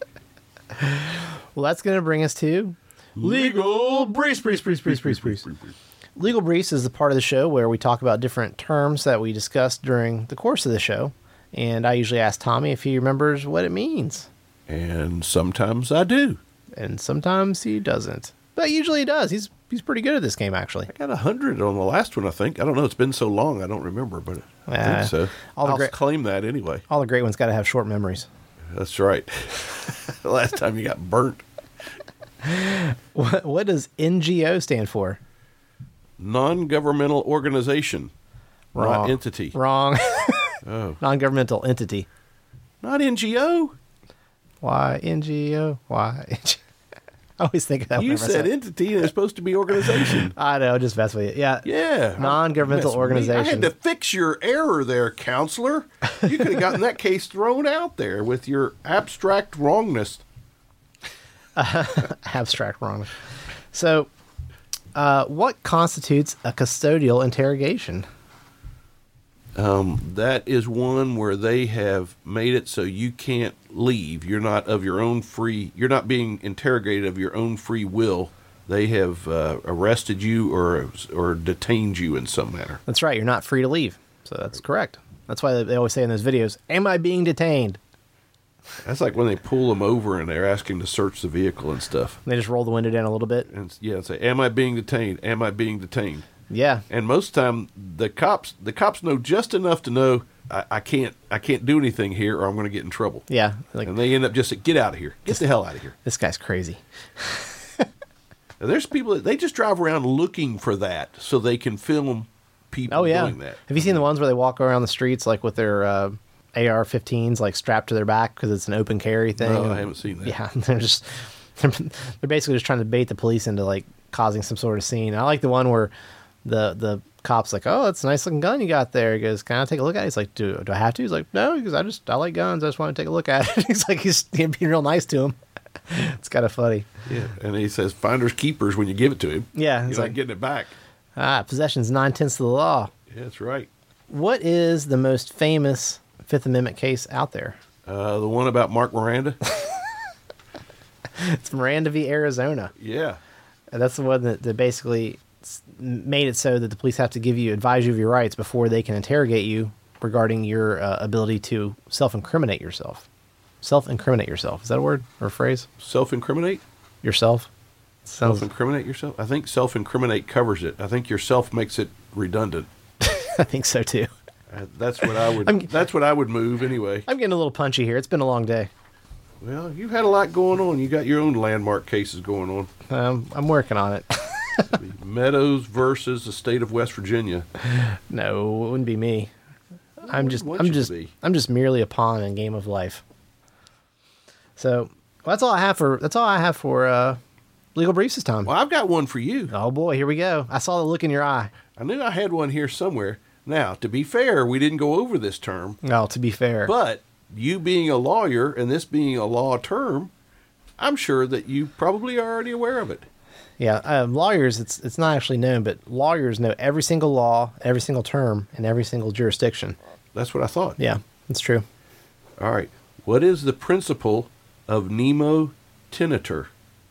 Well, that's going to bring us to Legal Briefs, Briefs, Briefs, Briefs, Briefs, Briefs. Legal Briefs is the part of the show where we talk about different terms that we discussed during the course of the show. And I usually ask Tommy if he remembers what it means. And sometimes I do. And sometimes he doesn't. But usually he does. He's he's pretty good at this game, actually. I got a hundred on the last one, I think. I don't know. It's been so long, I don't remember, but I uh, think so. All the I'll great, claim that anyway. All the great ones got to have short memories. That's right. The last time you got burnt. What, what does N G O stand for? Non-governmental organization. Wrong. Not entity. Wrong. Oh. Non-governmental entity. Not N G O. Why N G O? Why? I always think of that. You said entity and it's supposed to be organization. I know, just mess with you. Yeah. Yeah. Non-governmental organization. I had to fix your error there, counselor. You could have gotten that case thrown out there with your abstract wrongness. Uh, abstract wrongness. So, uh, what constitutes a custodial interrogation? Um, that is one where they have made it so you can't leave. You're not of your own free, you're not being interrogated of your own free will. They have uh, arrested you or or detained you in some manner. That's right. You're not free to leave. So that's correct. That's why they always say in those videos, am I being detained? That's like when they pull them over and they're asking to search the vehicle and stuff. And they just roll the window down a little bit. And yeah, say, am I being detained? Am I being detained? Yeah. And most of the time, the cops the cops know just enough to know I, I can't I can't do anything here, or I'm going to get in trouble. Yeah. Like, and they end up just saying, get out of here, get the hell out of here. This guy's crazy. And there's people that they just drive around looking for that so they can film people oh, yeah. doing that. Have you seen the ones where they walk around the streets like with their uh, A R fifteens like strapped to their back because it's an open carry thing? No, I haven't seen that. Yeah, they're just They're basically just trying to bait the police into like causing some sort of scene. I like the one where the the cop's like, "Oh, that's a nice looking gun you got there." He goes, "Can I take a look at it?" He's like, "Do do I have to?" He's like, "No, because I just I like guns. I just want to take a look at it." He's like, he's being real nice to him. It's kind of funny. Yeah, and he says, "Finders keepers" when you give it to him. Yeah, he's he's like like, getting it back. Ah, possession's nine tenths of the law. Yeah, that's right. What is the most famous Fifth Amendment case out there? Uh, the one about Mark Miranda. It's Miranda v. Arizona. Yeah. And that's the one that, that basically s- made it so that the police have to give you, advise you of your rights before they can interrogate you regarding your uh, ability to self-incriminate yourself. Self-incriminate yourself. Is that a word or a phrase? Self-incriminate? Yourself? Sounds, Self-incriminate yourself? I think self-incriminate covers it. I think yourself makes it redundant. I think so too. Uh, that's what I would. I'm- that's what I would move anyway. I'm getting a little punchy here. It's been a long day. Well, you've had a lot going on. You got your own landmark cases going on. Um, I'm working on it. Meadows versus the state of West Virginia. No, it wouldn't be me. I'm just, want I'm you to just, be. I'm just merely a pawn in a game of life. So well, that's all I have for. That's all I have for uh, legal briefs this time. Well, I've got one for you. Oh boy, here we go. I saw the look in your eye. I knew I had one here somewhere. Now, to be fair, we didn't go over this term, No, to be fair, but you being a lawyer and this being a law term, I'm sure that you probably are already aware of it. yeah, um, lawyers. It's it's not actually known, but lawyers know every single law, every single term, and every single jurisdiction. That's what I thought. Yeah, that's true. All right. What is the principle of nemo tenitor?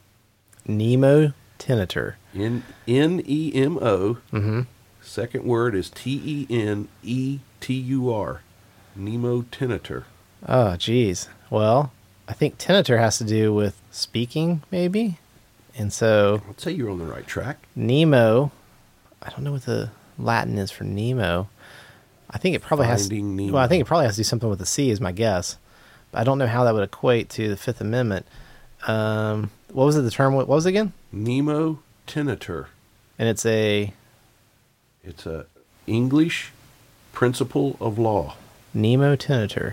Nemo tenitor. N N E M O. Mm-hmm. Second word is T E N E T U R. Nemo tenitor. Oh, geez. Well, I think tenitor has to do with speaking, maybe. And so I'd say you're on the right track. Nemo, I don't know what the Latin is for Nemo. I think it probably has. Finding Nemo. Well, I think it probably has to do something with the C, is my guess. But I don't know how that would equate to the Fifth Amendment. Um, what was it? The term? What was it again? Nemo tenitor. And it's a It's a English principle of law. Nemo tenitor.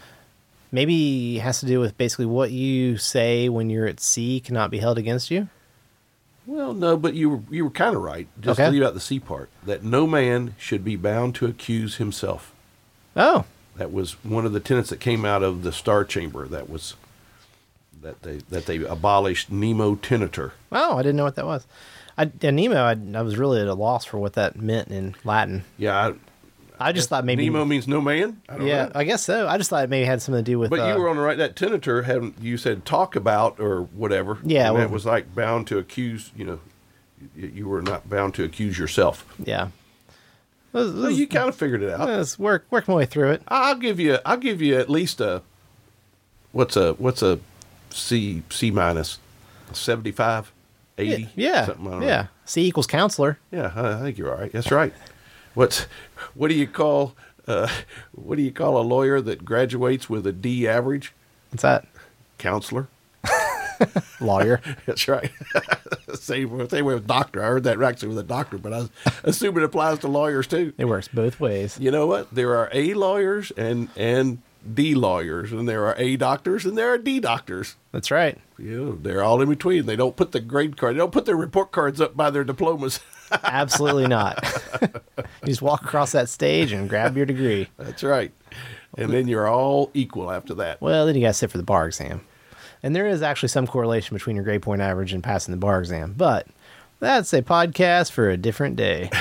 Maybe it has to do with basically what you say when you're at sea cannot be held against you. Well, no, but you were you were kind of right. Just Okay. leave out the C part. That no man should be bound to accuse himself. Oh, That was one of the tenets that came out of the Star Chamber. That was that they that they abolished nemo tenitor. oh, I didn't know what that was. I, yeah, Nemo, I, I was really at a loss for what that meant in Latin. Yeah, I just thought I, maybe nemo means no man. I don't yeah, know. I guess so. I just thought it maybe had something to do with. But uh, you were on the right. That tenitor hadn't. You said talk about or whatever. Yeah, and well- that was like bound to accuse. You know, you, you were not bound to accuse yourself. yeah. It was, it Well, was- you kind of figured it out. it was work work my way through it. I'll give you. I'll give you at least a. What's a what's a C C minus, seventy five, eighty. Yeah, something, I don't know. yeah. C equals counselor. Yeah, I I think you're all right. That's right. What's what do you call uh, what do you call a lawyer that graduates with a D average? What's that? Counselor. Lawyer. That's right. same, same way with doctor. I heard that actually with a doctor, but I assume it applies to lawyers too. It works both ways. You know what? There are A lawyers and and D lawyers, and there are A doctors and there are D doctors. That's right. You know, they're all in between. They don't put the grade card. They don't put their report cards up by their diplomas. Absolutely not. You just walk across that stage and grab your degree. That's right. And then you're all equal after that. Well, then you got to sit for the bar exam. And there is actually some correlation between your grade point average and passing the bar exam. But that's a podcast for a different day.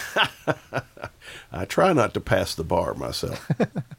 I try not to pass the bar myself.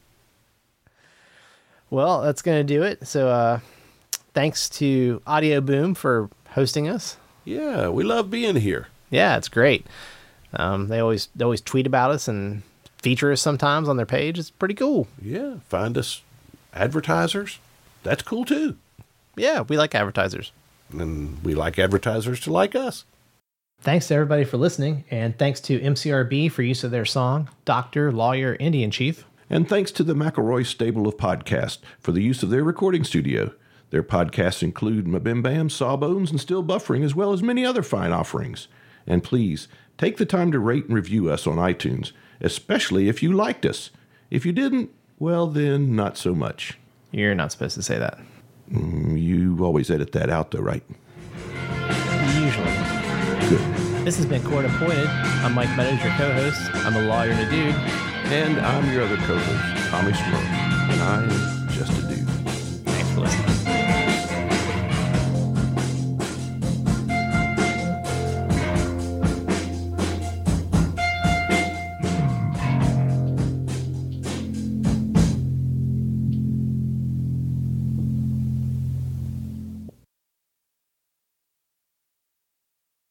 Well, that's going to do it. So uh, thanks to Audio Boom for hosting us. Yeah, we love being here. Yeah, it's great. Um, they always they always tweet about us and feature us sometimes on their page. It's pretty cool. Yeah, find us advertisers. That's cool too. Yeah, we like advertisers. And we like advertisers to like us. Thanks to everybody for listening, and thanks to M C R B for use of their song, Doctor, Lawyer, Indian Chief. And thanks to the McElroy stable of podcasts for the use of their recording studio. Their podcasts include Mabim Bam, Sawbones, and Still Buffering, as well as many other fine offerings. And please, take the time to rate and review us on iTunes, especially if you liked us. If you didn't, well then, not so much. You're not supposed to say that. Mm, you always edit that out, though, right? Usually. Good. This has been Court Appointed. I'm Mike Meadows, your co-host. I'm a lawyer and a dude. And I'm your other co-host, Tommy Smurl. And I'm just a dude. Thanks for listening.